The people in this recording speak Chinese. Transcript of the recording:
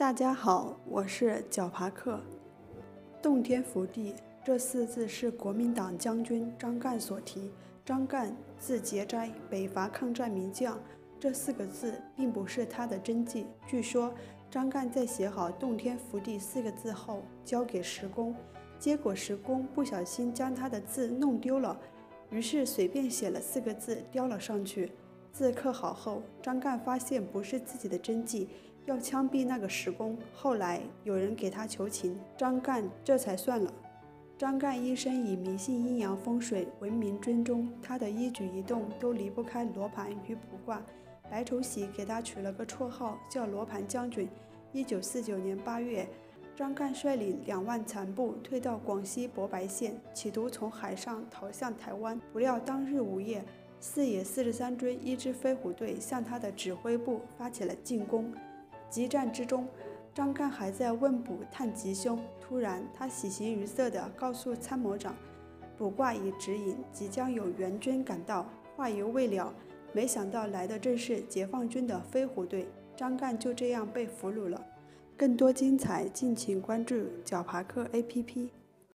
大家好，我是绞爬客。洞天福地这四字是国民党将军张干所题。张干字节斋，北伐抗战名将。这四个字并不是他的真迹。据说张干在写好洞天福地四个字后交给石工，结果石工不小心将他的字弄丢了，于是随便写了四个字雕了上去。字刻好后，张干发现不是自己的真迹，要枪毙那个石工。后来有人给他求情，张干这才算了。张干一生以迷信阴阳风水闻名尊中，他的一举一动都离不开罗盘与卜卦。白崇禧给他取了个绰号叫罗盘将军。1949年8月，张干率领2万残部退到广西博白县，企图从海上逃向台湾。不料当日午夜，四野43军一支飞虎队向他的指挥部发起了进攻。激战之中，张干还在问卜探吉凶，突然他喜形于色地告诉参谋长，卜卦已指引即将有援军赶到。话犹未了，没想到来的正是解放军的飞虎队，张干就这样被俘虏了。更多精彩敬请关注绞爬客 APP。